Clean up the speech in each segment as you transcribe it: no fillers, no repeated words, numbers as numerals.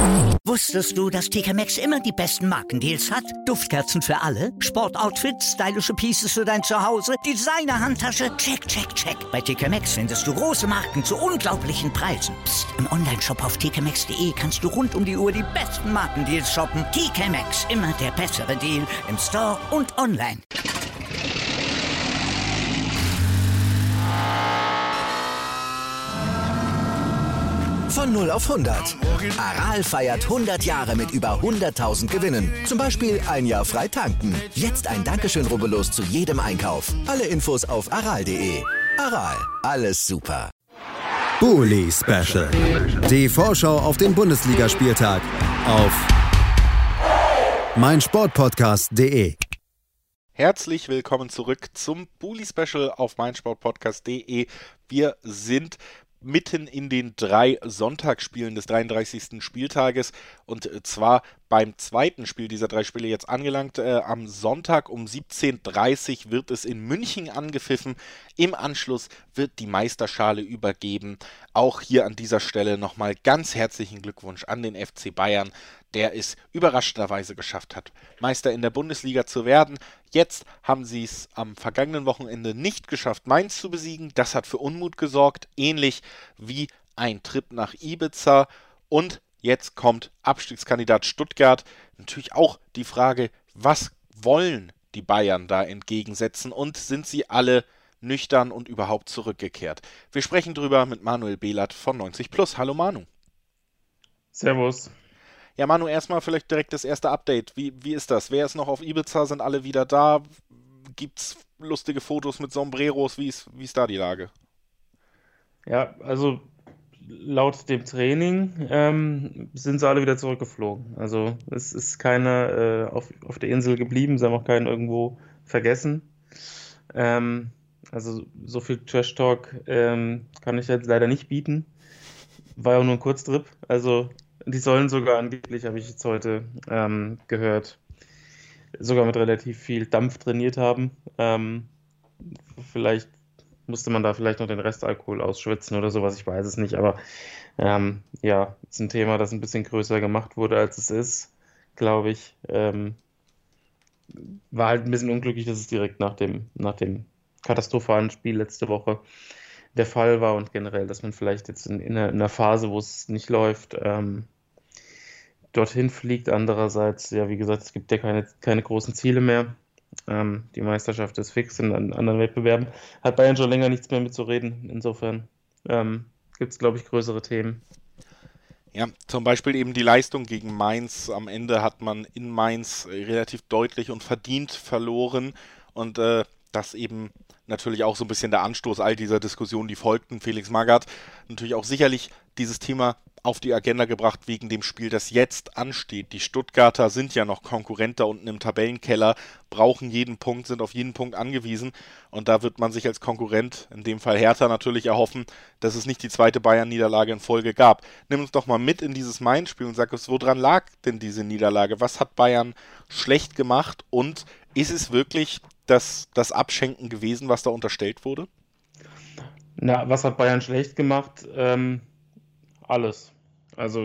Wusstest du, dass TK Maxx immer die besten Markendeals hat? Duftkerzen für alle, Sportoutfits, stylische Pieces für dein Zuhause, Designer-Handtasche, check, check, check. Bei TK Maxx findest du große Marken zu unglaublichen Preisen. Psst. Im Onlineshop auf tkmaxx.de kannst du rund um die Uhr die besten Markendeals shoppen. TK Maxx, immer der bessere Deal im Store und online. Von 0 auf 100. Aral feiert 100 Jahre mit über 100.000 Gewinnen. Zum Beispiel ein Jahr frei tanken. Jetzt ein Dankeschön, rubbellos zu jedem Einkauf. Alle Infos auf aral.de. Aral, alles super. Bully Special. Die Vorschau auf den Bundesligaspieltag auf meinsportpodcast.de. Herzlich willkommen zurück zum Bully Special auf meinsportpodcast.de. Wir sind mitten in den 3 Sonntagsspielen des 33. Spieltages und zwar beim zweiten Spiel dieser 3 Spiele jetzt angelangt. Am Sonntag um 17:30 Uhr wird es in München angepfiffen. Im Anschluss wird die Meisterschale übergeben. Auch hier an dieser Stelle nochmal ganz herzlichen Glückwunsch an den FC Bayern, der es überraschenderweise geschafft hat, Meister in der Bundesliga zu werden. Jetzt haben sie es am vergangenen Wochenende nicht geschafft, Mainz zu besiegen. Das hat für Unmut gesorgt, ähnlich wie ein Trip nach Ibiza. Und jetzt kommt Abstiegskandidat Stuttgart. Natürlich auch die Frage, was wollen die Bayern da entgegensetzen und sind sie alle nüchtern und überhaupt zurückgekehrt? Wir sprechen drüber mit Manuel Behlert von 90+. Hallo Manu. Servus. Ja, Manu, erstmal vielleicht direkt das erste Update. Wie ist das? Wer ist noch auf Ibiza? Sind alle wieder da? Gibt's lustige Fotos mit Sombreros? Wie ist da die Lage? Ja, also laut dem Training sind sie alle wieder zurückgeflogen. Also es ist keiner auf der Insel geblieben, sie haben auch keinen irgendwo vergessen. Also so viel Trash-Talk kann ich jetzt leider nicht bieten. War ja nur ein Kurztrip. Also die sollen sogar angeblich, habe ich jetzt heute gehört, sogar mit relativ viel Dampf trainiert haben. Vielleicht musste man da vielleicht noch den Restalkohol ausschwitzen oder sowas, ich weiß es nicht. Aber ja, ist ein Thema, das ein bisschen größer gemacht wurde, als es ist, glaube ich. War halt ein bisschen unglücklich, dass es direkt nach dem katastrophalen Spiel letzte Woche der Fall war und generell, dass man vielleicht jetzt in einer Phase, wo es nicht läuft, dorthin fliegt. Andererseits, ja, wie gesagt, es gibt ja keine großen Ziele mehr. Die Meisterschaft ist fix in anderen Wettbewerben. Hat Bayern schon länger nichts mehr mitzureden. Insofern gibt es, glaube ich, größere Themen. Ja, zum Beispiel eben die Leistung gegen Mainz. Am Ende hat man in Mainz relativ deutlich und verdient verloren und das eben natürlich auch so ein bisschen der Anstoß all dieser Diskussionen, die folgten. Felix Magath natürlich auch sicherlich dieses Thema auf die Agenda gebracht wegen dem Spiel, das jetzt ansteht. Die Stuttgarter sind ja noch Konkurrent da unten im Tabellenkeller, brauchen jeden Punkt, sind auf jeden Punkt angewiesen und da wird man sich als Konkurrent, in dem Fall Hertha, natürlich erhoffen, dass es nicht die zweite Bayern-Niederlage in Folge gab. Nimm uns doch mal mit in dieses Mainz-Spiel und sag uns, woran lag denn diese Niederlage? Was hat Bayern schlecht gemacht und ist es wirklich das Abschenken gewesen, was da unterstellt wurde? Na, was hat Bayern schlecht gemacht? Alles. Also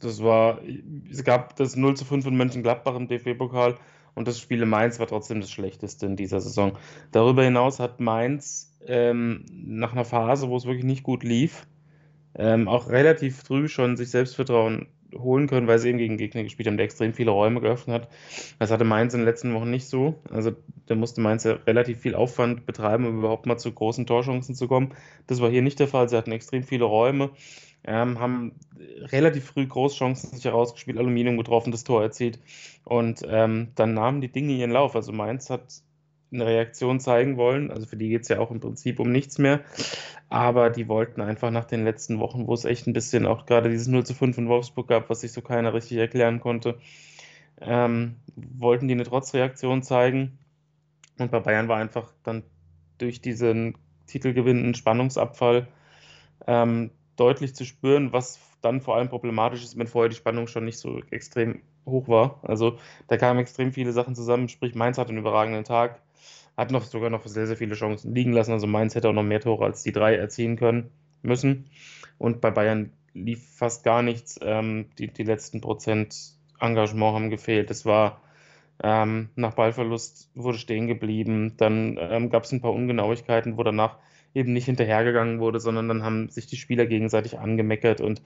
es gab das 0:5 in Mönchengladbach im DFB-Pokal und das Spiel in Mainz war trotzdem das Schlechteste in dieser Saison. Darüber hinaus hat Mainz nach einer Phase, wo es wirklich nicht gut lief, auch relativ früh schon sich Selbstvertrauen holen können, weil sie eben gegen Gegner gespielt haben, der extrem viele Räume geöffnet hat. Das hatte Mainz in den letzten Wochen nicht so. Also da musste Mainz ja relativ viel Aufwand betreiben, um überhaupt mal zu großen Torchancen zu kommen. Das war hier nicht der Fall. Sie hatten extrem viele Räume, haben relativ früh Großchancen sich herausgespielt, Aluminium getroffen, das Tor erzielt und dann nahmen die Dinge ihren Lauf. Also Mainz hat eine Reaktion zeigen wollen, also für die geht es ja auch im Prinzip um nichts mehr, aber die wollten einfach nach den letzten Wochen, wo es echt ein bisschen auch gerade dieses 0:5 in Wolfsburg gab, was sich so keiner richtig erklären konnte, wollten die eine Trotzreaktion zeigen und bei Bayern war einfach dann durch diesen Titelgewinn ein Spannungsabfall deutlich zu spüren, was dann vor allem problematisch ist, wenn vorher die Spannung schon nicht so extrem hoch war. Also da kamen extrem viele Sachen zusammen, sprich Mainz hat einen überragenden Tag, hat sogar noch sehr, sehr viele Chancen liegen lassen, also Mainz hätte auch noch mehr Tore als die 3 erzielen können müssen und bei Bayern lief fast gar nichts. Die letzten Prozent Engagement haben gefehlt. Es war nach Ballverlust wurde stehen geblieben. Dann gab es ein paar Ungenauigkeiten, wo danach eben nicht hinterhergegangen wurde, sondern dann haben sich die Spieler gegenseitig angemeckert und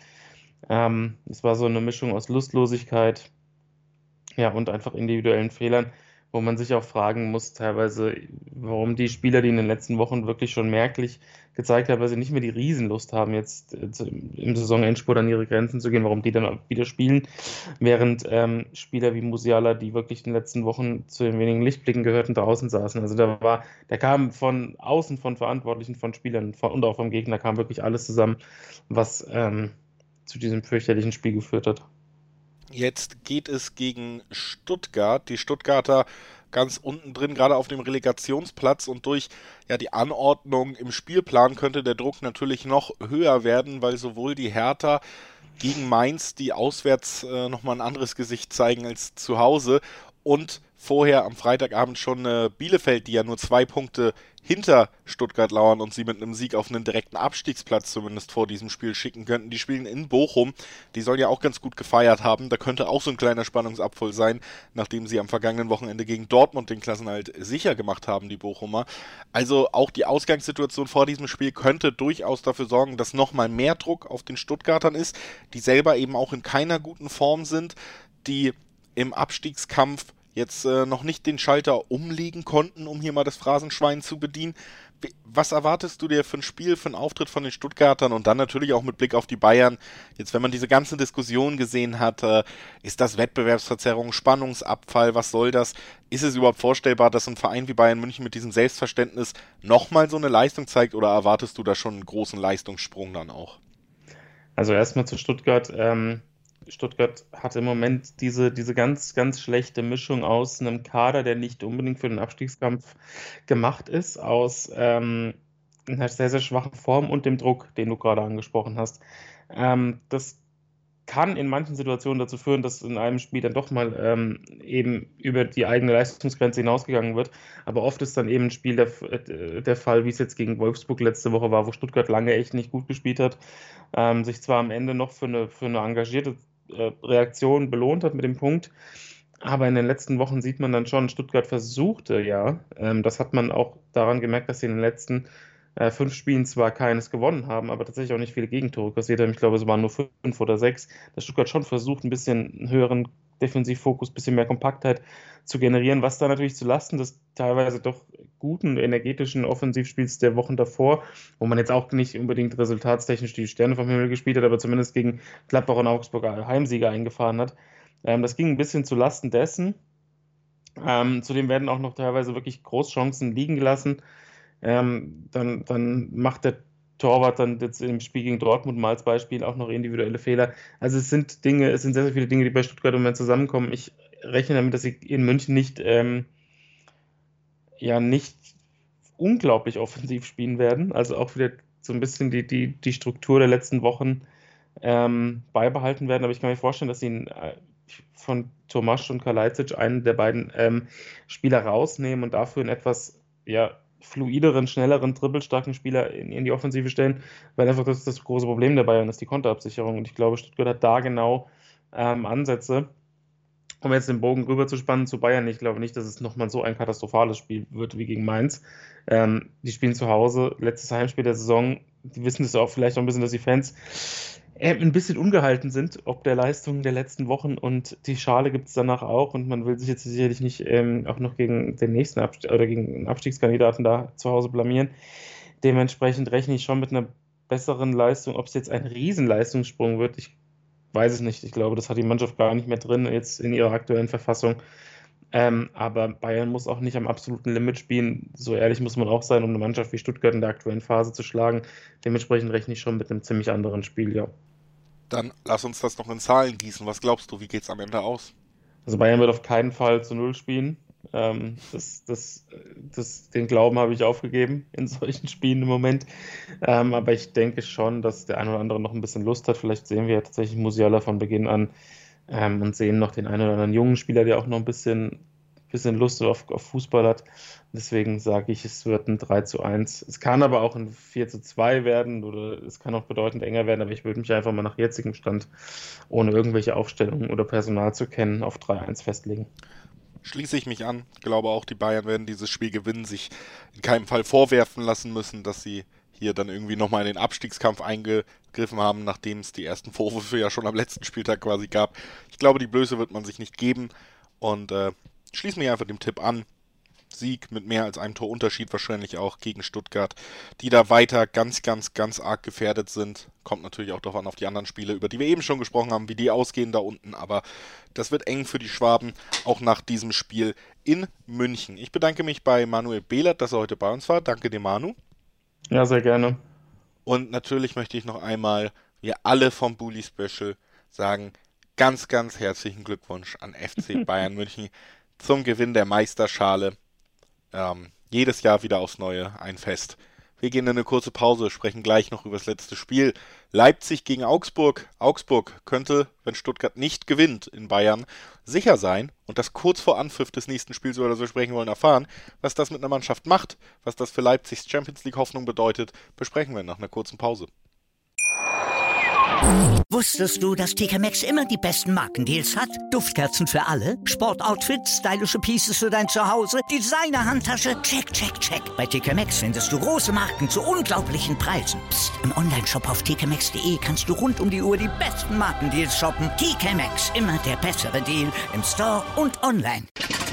es war so eine Mischung aus Lustlosigkeit, ja, und einfach individuellen Fehlern, wo man sich auch fragen muss, teilweise, warum die Spieler, die in den letzten Wochen wirklich schon merklich gezeigt haben, dass sie nicht mehr die Riesenlust haben, jetzt im Saisonendspurt an ihre Grenzen zu gehen, warum die dann auch wieder spielen, während Spieler wie Musiala, die wirklich in den letzten Wochen zu den wenigen Lichtblicken gehörten, draußen saßen. Also da kam von außen, von Verantwortlichen, von Spielern und auch vom Gegner kam wirklich alles zusammen, was zu diesem fürchterlichen Spiel geführt hat. Jetzt geht es gegen Stuttgart. Die Stuttgarter ganz unten drin, gerade auf dem Relegationsplatz, und durch die Anordnung im Spielplan könnte der Druck natürlich noch höher werden, weil sowohl die Hertha gegen Mainz, die auswärts nochmal ein anderes Gesicht zeigen als zu Hause, und vorher am Freitagabend schon Bielefeld, die ja nur 2 Punkte hinter Stuttgart lauern und sie mit einem Sieg auf einen direkten Abstiegsplatz zumindest vor diesem Spiel schicken könnten. Die spielen in Bochum, die sollen ja auch ganz gut gefeiert haben. Da könnte auch so ein kleiner Spannungsabfall sein, nachdem sie am vergangenen Wochenende gegen Dortmund den Klassenerhalt sicher gemacht haben, die Bochumer. Also auch die Ausgangssituation vor diesem Spiel könnte durchaus dafür sorgen, dass nochmal mehr Druck auf den Stuttgartern ist, die selber eben auch in keiner guten Form sind, die im Abstiegskampf jetzt noch nicht den Schalter umlegen konnten, um hier mal das Phrasenschwein zu bedienen. Was erwartest du dir für ein Spiel, für einen Auftritt von den Stuttgartern und dann natürlich auch mit Blick auf die Bayern? Jetzt, wenn man diese ganze Diskussion gesehen hat, ist das Wettbewerbsverzerrung, Spannungsabfall, was soll das? Ist es überhaupt vorstellbar, dass ein Verein wie Bayern München mit diesem Selbstverständnis nochmal so eine Leistung zeigt, oder erwartest du da schon einen großen Leistungssprung dann auch? Also erstmal zu Stuttgart. Stuttgart hat im Moment diese ganz, ganz schlechte Mischung aus einem Kader, der nicht unbedingt für den Abstiegskampf gemacht ist, aus einer sehr, sehr schwachen Form und dem Druck, den du gerade angesprochen hast. Das kann in manchen Situationen dazu führen, dass in einem Spiel dann doch mal eben über die eigene Leistungsgrenze hinausgegangen wird. Aber oft ist dann eben ein Spiel der Fall, wie es jetzt gegen Wolfsburg letzte Woche war, wo Stuttgart lange echt nicht gut gespielt hat, sich zwar am Ende noch für eine engagierte Reaktion belohnt hat mit dem Punkt, aber in den letzten Wochen sieht man dann schon, Stuttgart versuchte, das hat man auch daran gemerkt, dass sie in den letzten 5 Spielen zwar keines gewonnen haben, aber tatsächlich auch nicht viele Gegentore kassiert haben. Ich glaube, es waren nur 5 oder 6. Dass Stuttgart schon versucht, ein bisschen einen höheren Defensivfokus, ein bisschen mehr Kompaktheit zu generieren, was da natürlich zulasten des teilweise doch guten, energetischen Offensivspiels der Wochen davor, wo man jetzt auch nicht unbedingt resultatstechnisch die Sterne vom Himmel gespielt hat, aber zumindest gegen Gladbach und Augsburg Heimsieger eingefahren hat. Das ging ein bisschen zulasten dessen. Zudem werden auch noch teilweise wirklich Großchancen liegen gelassen. Dann macht der Torwart dann jetzt im Spiel gegen Dortmund mal als Beispiel auch noch individuelle Fehler. Also es sind sehr, sehr viele Dinge, die bei Stuttgart im Moment zusammenkommen. Ich rechne damit, dass sie in München nicht unglaublich offensiv spielen werden. Also auch wieder so ein bisschen die Struktur der letzten Wochen beibehalten werden. Aber ich kann mir vorstellen, dass sie von Tomasch und Kalajdzic einen der beiden Spieler rausnehmen und dafür einen etwas fluideren, schnelleren, dribbelstarken Spieler in die Offensive stellen, weil einfach das große Problem der Bayern ist, die Konterabsicherung. Und ich glaube, Stuttgart hat da genau Ansätze, um jetzt den Bogen rüber zu spannen zu Bayern. Ich glaube nicht, dass es nochmal so ein katastrophales Spiel wird wie gegen Mainz. Die spielen zu Hause, letztes Heimspiel der Saison. Die wissen es auch vielleicht auch ein bisschen, dass die Fans ein bisschen ungehalten sind, ob der Leistung der letzten Wochen, und die Schale gibt es danach auch, und man will sich jetzt sicherlich nicht auch noch gegen den nächsten oder gegen einen Abstiegskandidaten da zu Hause blamieren. Dementsprechend rechne ich schon mit einer besseren Leistung. Ob es jetzt ein Riesenleistungssprung wird, ich weiß es nicht. Ich glaube, das hat die Mannschaft gar nicht mehr drin, jetzt in ihrer aktuellen Verfassung. Aber Bayern muss auch nicht am absoluten Limit spielen. So ehrlich muss man auch sein, um eine Mannschaft wie Stuttgart in der aktuellen Phase zu schlagen. Dementsprechend rechne ich schon mit einem ziemlich anderen Spiel, ja. Dann lass uns das noch in Zahlen gießen. Was glaubst du, wie geht es am Ende aus? Also Bayern wird auf keinen Fall zu 0 spielen. Den Glauben habe ich aufgegeben in solchen Spielen im Moment. Aber ich denke schon, dass der eine oder andere noch ein bisschen Lust hat. Vielleicht sehen wir ja tatsächlich Musiala von Beginn an und sehen noch den einen oder anderen jungen Spieler, der auch noch ein bisschen bisschen Lust auf Fußball hat. Deswegen sage ich, es wird ein 3:1. Es kann aber auch ein 4:2 werden oder es kann auch bedeutend enger werden, aber ich würde mich einfach mal nach jetzigem Stand, ohne irgendwelche Aufstellungen oder Personal zu kennen, auf 3:1 festlegen. Schließe ich mich an. Ich glaube auch, die Bayern werden dieses Spiel gewinnen, sich in keinem Fall vorwerfen lassen müssen, dass sie hier dann irgendwie nochmal in den Abstiegskampf eingegriffen haben, nachdem es die ersten Vorwürfe ja schon am letzten Spieltag quasi gab. Ich glaube, die Blöße wird man sich nicht geben und schließe mich einfach dem Tipp an. Sieg mit mehr als einem Torunterschied wahrscheinlich auch gegen Stuttgart, die da weiter ganz, ganz, ganz arg gefährdet sind. Kommt natürlich auch darauf an, auf die anderen Spiele, über die wir eben schon gesprochen haben, wie die ausgehen da unten. Aber das wird eng für die Schwaben, auch nach diesem Spiel in München. Ich bedanke mich bei Manuel Behlert, dass er heute bei uns war. Danke dir, Manu. Ja, sehr gerne. Und natürlich möchte ich noch einmal, wir alle vom Bully Special sagen, ganz, ganz herzlichen Glückwunsch an FC Bayern München zum Gewinn der Meisterschale. Jedes Jahr wieder aufs Neue ein Fest. Wir gehen in eine kurze Pause, sprechen gleich noch über das letzte Spiel. Leipzig gegen Augsburg. Augsburg könnte, wenn Stuttgart nicht gewinnt in Bayern, sicher sein und das kurz vor Anpfiff des nächsten Spiels, über das wir sprechen wollen, erfahren. Was das mit einer Mannschaft macht, was das für Leipzigs Champions League Hoffnung bedeutet, besprechen wir nach einer kurzen Pause. Wusstest du, dass TK Maxx immer die besten Markendeals hat? Duftkerzen für alle, Sportoutfits, stylische Pieces für dein Zuhause, Designer-Handtasche, check, check, check. Bei TK Maxx findest du große Marken zu unglaublichen Preisen. Psst. Im Onlineshop auf tkmaxx.de kannst du rund um die Uhr die besten Markendeals shoppen. TK Maxx, immer der bessere Deal im Store und online.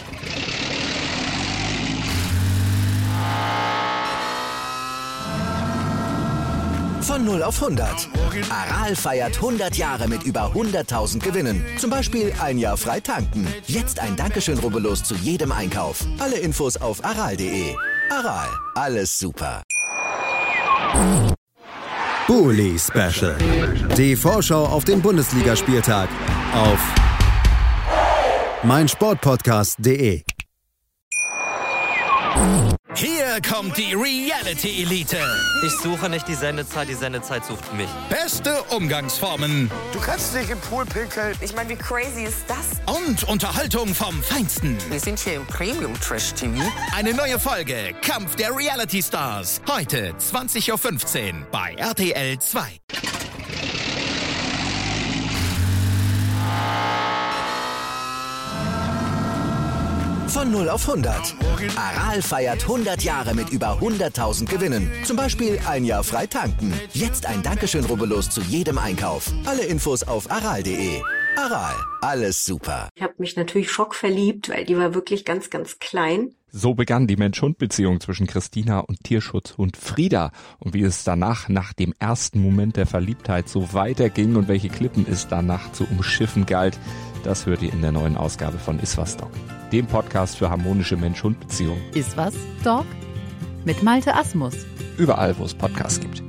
Von 0 auf 100. Aral feiert 100 Jahre mit über 100.000 Gewinnen. Zum Beispiel ein Jahr frei tanken. Jetzt ein Dankeschön, rubbellos zu jedem Einkauf. Alle Infos auf aral.de. Aral, alles super. Bully Special. Die Vorschau auf den Bundesligaspieltag auf meinsportpodcast.de. Hier kommt die Reality-Elite. Ich suche nicht die Sendezeit sucht mich. Beste Umgangsformen. Du kannst nicht im Pool pinkeln. Ich meine, wie crazy ist das? Und Unterhaltung vom Feinsten. Wir sind hier im Premium-Trash-TV. Eine neue Folge Kampf der Reality-Stars. Heute 20.15 Uhr bei RTL 2. Von 0 auf 100. Aral feiert 100 Jahre mit über 100.000 Gewinnen. Zum Beispiel ein Jahr frei tanken. Jetzt ein Dankeschön, rubbellos zu jedem Einkauf. Alle Infos auf aral.de. Aral, alles super. Ich habe mich natürlich schockverliebt, weil die war wirklich ganz, ganz klein. So begann die Mensch-Hund-Beziehung zwischen Christina und Tierschutzhund Frieda. Und wie es danach, nach dem ersten Moment der Verliebtheit, so weiterging und welche Klippen es danach zu umschiffen galt, das hört ihr in der neuen Ausgabe von Iswas Dog, dem Podcast für harmonische Mensch-Hund-Beziehungen. Iswas Dog mit Malte Asmus. Überall, wo es Podcasts gibt.